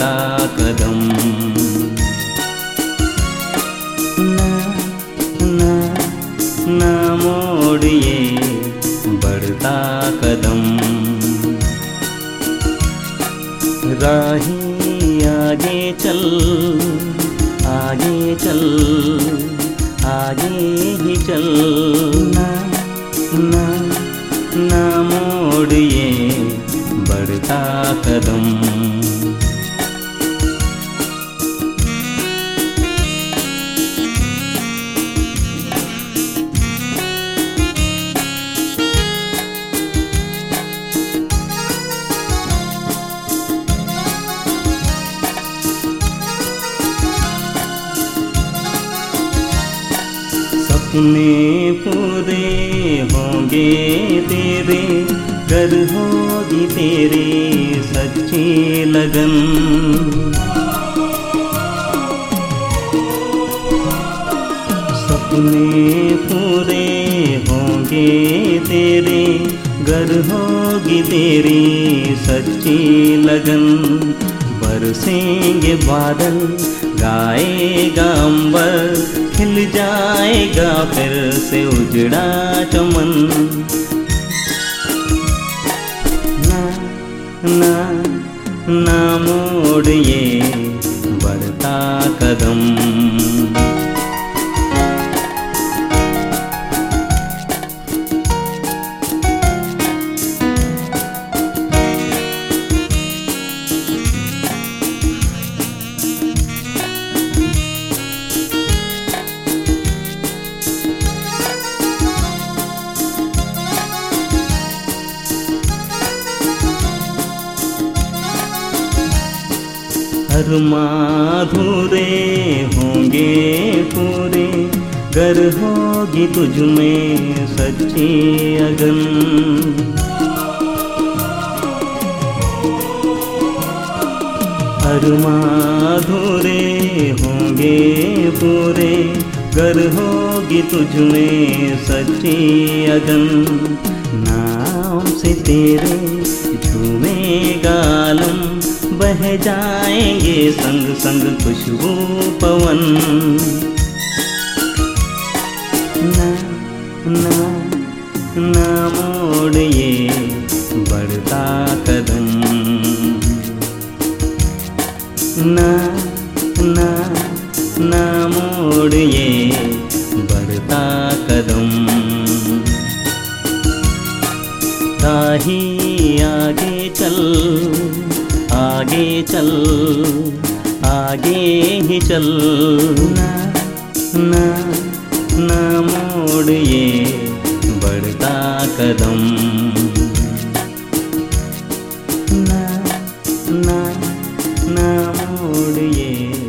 बढ़ता कदम। ना ना ना मोड़िए बढ़ता कदम। राही आगे चल, आगे चल, आगे ही चल। ना ना ना मोड़िए बढ़ता कदम। सपने पूरे होंगे तेरे, गर होगी तेरी सच्ची लगन। सपने पूरे होंगे तेरे, गर होगी तेरी सच्ची लगन। बरसेंगे बादल, गाएगा अंबर, खिल जाएगा फिर से उजड़ा चमन। ना ना ना मोड़िए बढ़ता कदम। अरमां अधूरे होंगे पूरे, गर होगी तुझ में सच्ची अगन। अरमां अधूरे होंगे पूरे, गर होगी तुझ में सच्ची अगन। नाम से तेरे झूमेगा आलम, बह जाएंगे संग संग खुशबू पवन। ना ना ना मोड़िए बढ़ता कदम। ना ना ना मोड़िए बढ़ता कदम। राही आगे चल, आगे चल, आगे ही चल। ना ना ना मोड़िए बढ़ता कदम। ना ना ना मोड़िए